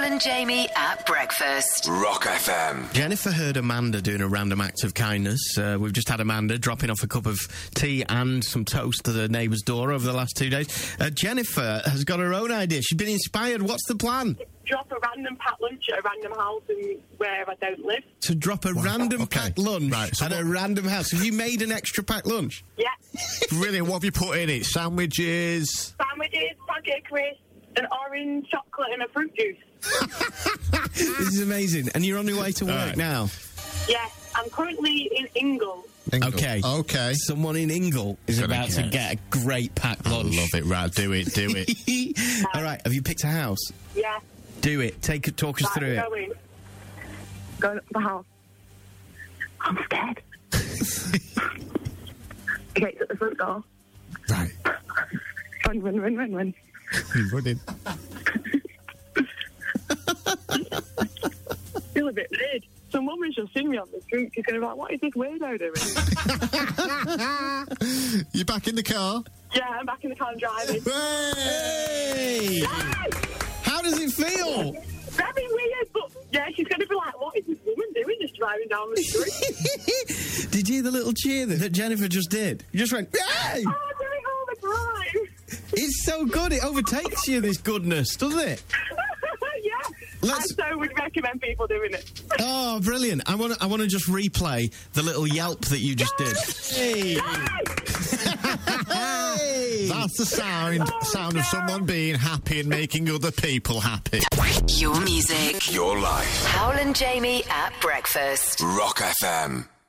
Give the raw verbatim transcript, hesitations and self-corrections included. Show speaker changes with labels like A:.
A: Howell and Jamie at breakfast.
B: Rock F M.
C: Jennifer heard Amanda doing a random act of kindness. Uh, we've just had Amanda dropping off a cup of tea and some toast to the neighbour's door over the last two days. Uh, Jennifer has got her own idea. She's been inspired. What's the plan?
D: Drop a random packed lunch at a random house in where I don't live.
C: To drop a
E: Wow,
C: random
E: okay.
C: packed lunch
E: Right, so
C: at
E: what-
C: a random house. Have you made an extra packed lunch?
D: Yeah.
E: Brilliant. What have you put in it? Sandwiches?
D: Sandwiches, pancake crisps, an orange chocolate and a fruit juice.
C: This is amazing. And you're on your way to work
E: Right.
C: now?
D: Yes, I'm currently in Ingle.
E: Ingle.
C: Okay.
E: Okay.
C: Someone in Ingle is
E: Gonna
C: about to
E: get-
C: get a great packed
E: I
C: lunch.
E: love it. Right, do it, do it.
C: All right, have you picked a house?
D: Yeah.
C: Do it. Take it. Talk us
D: Right,
C: through it.
D: going. Going up the house. I'm scared. Okay, it's at the front door.
E: Right.
D: Run, run, run, run, run.
E: Running.
D: Feel a bit weird. Some woman shall see me on the street. She's going to be like, what is this weirdo doing?
E: You back in the car?
D: Yeah, I'm back in the car driving.
C: Hey! How does it feel?
D: Very weird, but yeah, she's going to be like, what is this woman doing just driving down the street?
C: Did you hear the little cheer that, that Jennifer just did? You just went, hey!
D: Oh, I do it all the time.
C: It's so good. It overtakes you, this goodness, doesn't it?
D: Yeah,
C: Let's-
D: I so would recommend people doing it.
C: Oh, brilliant. I want to I want to just replay the little yelp that you just did. Hey! Hey!
E: That's the sound sound of someone being happy and making other people happy.
A: Your music.
B: Your life.
A: Howell and Jamie at breakfast.
B: Rock F M.